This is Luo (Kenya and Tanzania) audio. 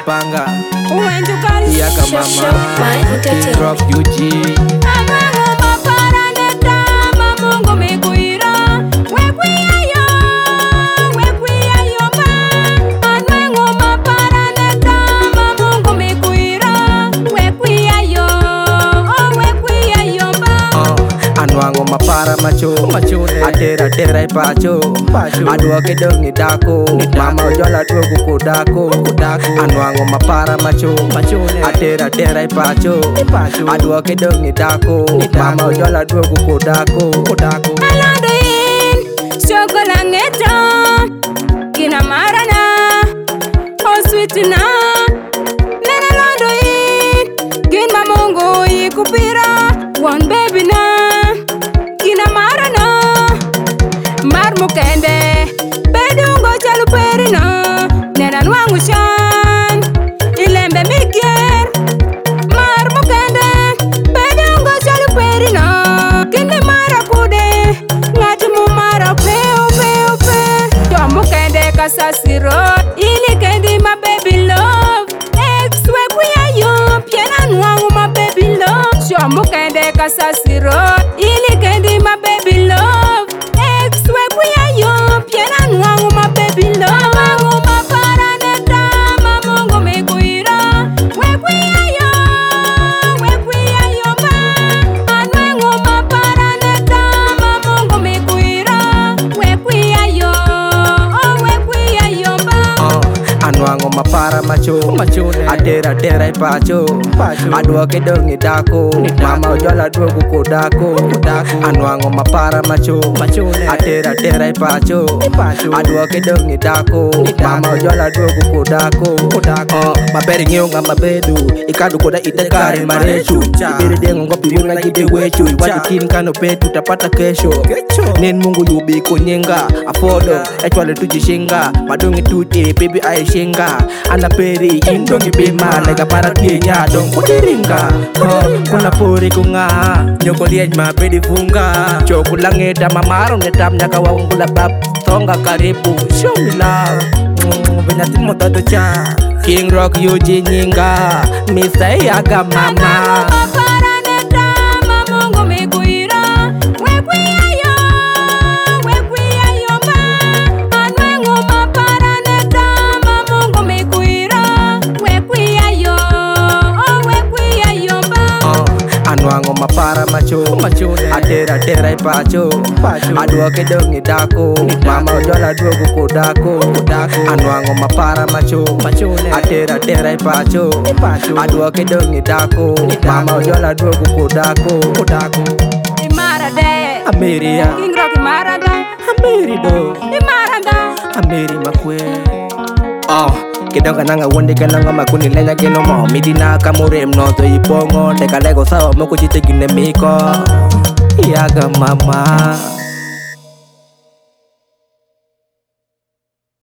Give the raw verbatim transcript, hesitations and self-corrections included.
panga Yaga mama King Rock U G Anwango mapara macho Atera tera ipacho Adwa kedong ni dako Mama ojola tuogu kudako Anwango mapara macho Atera tera ipacho Adwa kedong ni dako Mama ojola tuogu kudako Alando in Chokola ngeta Kina marana Oh sweet na Nena lando in Kina mongo yikupira One baby na Mukende bedungo chalu perina nena nwangu shan ilembe mikier mar mukende bedungo chalu perina kinde mara kude ngati mu mara peu peu pe to mukende kasasiro ili kendi my baby love ex we kuya piena nwangu my baby love sho mukende kasasiro ili kendi my baby love ex we Piena nwangu ma baby love Mangu ma para neta Mamungu me kuira We kuya yo We kuya yo ba Anwangu ma para neta Mamungu me kuira We kuya yo Oh we kuya yo ba Anwango mapara macho Atera tera ipacho Adwa kedong ni dako Mama ojola tuogu kudako Anwango mapara macho Atera tera ipacho Adwa kedong ni dako Mama ojola tuogu kudako Maberi ngionga mabedu Ikadu koda itakari marechu Ibiri dengo ngopi wunga gide wechu Wadu kini kano petu tapata kesho Nen mungu yubi kunyenga Afodo echwale tujishinga Madungi tuti baby aishinga Anda peri indongi bima Lega para kienya dong kudiringa Kuna puri kunga Nyoko liej ma pedi funga Chokula ngeda mamaro ngedam Nyaka wawungula bab Tonga karibu Show me love Benyatin mo todo cha King Rock U G nyinga Mister Yaga mama Anwango mapara macho Atera tera ipacho Adwa kedong ni dako Mama ojola tuogu kudako Anwango mapara macho Atera tera ipacho Adwa kedong ni dako Mama ojola tuogu kudako Imarade Ameria King Rock imarada Amerido Imarada Ameri makwe Oh Kidonga nanga wonde kananga makuni lenya geno mo Midina kamure mnoto ipongo Teka lego sawa moko chite gine miko Yaga mama